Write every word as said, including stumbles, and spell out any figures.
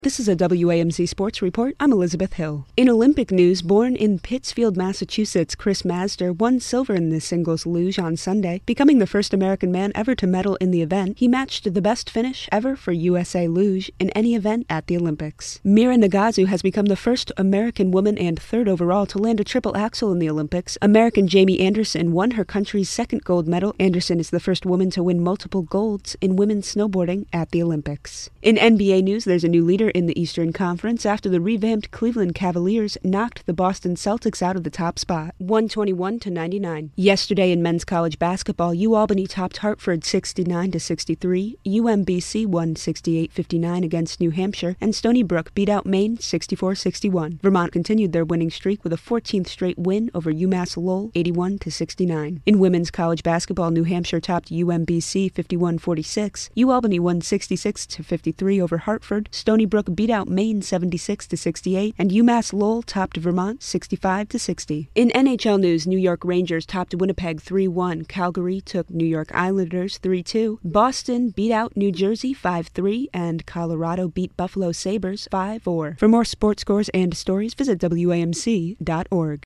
This is a W A M C Sports Report. I'm Elizabeth Hill. In Olympic news, born in Pittsfield, Massachusetts, Chris Mazder won silver in the singles luge on Sunday, becoming the first American man ever to medal in the event. He matched the best finish ever for U S A Luge in any event at the Olympics. Mira Nagazu has become the first American woman and third overall to land a triple axel in the Olympics. American Jamie Anderson won her country's second gold medal. Anderson is the first woman to win multiple golds in women's snowboarding at the Olympics. In N B A news, there's a new leader in the Eastern Conference after the revamped Cleveland Cavaliers knocked the Boston Celtics out of the top spot, one twenty-one to ninety-nine. Yesterday in men's college basketball, UAlbany topped Hartford sixty-nine to sixty-three, U M B C won sixty-eight fifty-nine against New Hampshire, and Stony Brook beat out Maine sixty-four sixty-one. Vermont continued their winning streak with a fourteenth straight win over UMass Lowell eighty-one to sixty-nine. In women's college basketball, New Hampshire topped U M B C fifty-one forty-six, UAlbany won sixty-six to fifty-three over Hartford, Stony Brook beat out Maine seventy-six to sixty-eight, and UMass Lowell topped Vermont sixty-five to sixty. In N H L news, New York Rangers topped Winnipeg three one, Calgary took New York Islanders three two, Boston beat out New Jersey five three, and Colorado beat Buffalo Sabres five four. For more sports scores and stories, visit W A M C dot org.